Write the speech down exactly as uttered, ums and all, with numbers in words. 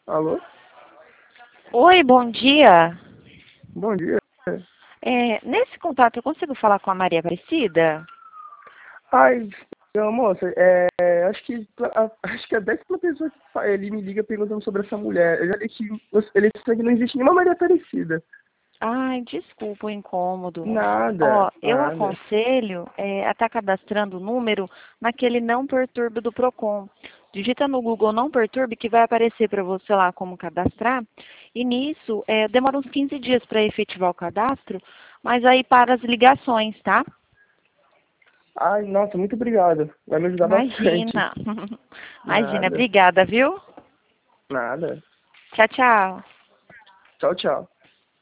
Alô? Oi, bom dia. Bom dia. É, nesse contato eu consigo falar com a Maria Aparecida? Ai, meu, moça, é, acho que a- acho que é a décima pessoa que fa- ele me liga perguntando sobre essa mulher. Eu já li que ele disse que não existe nenhuma Maria Aparecida. Ai, desculpa o incômodo. Nada, Ó, eu nada. aconselho é, a estar cadastrando o número naquele não perturbe do Procon. Digita no Google não perturbe que vai aparecer para você lá como cadastrar. E nisso, é, demora uns quinze dias para efetivar o cadastro, mas aí para as ligações, tá? Ai, nossa, muito obrigado. Vai me ajudar bastante. Imagina. Imagina, Nada, obrigada, viu? nada. Tchau, tchau. Tchau, tchau.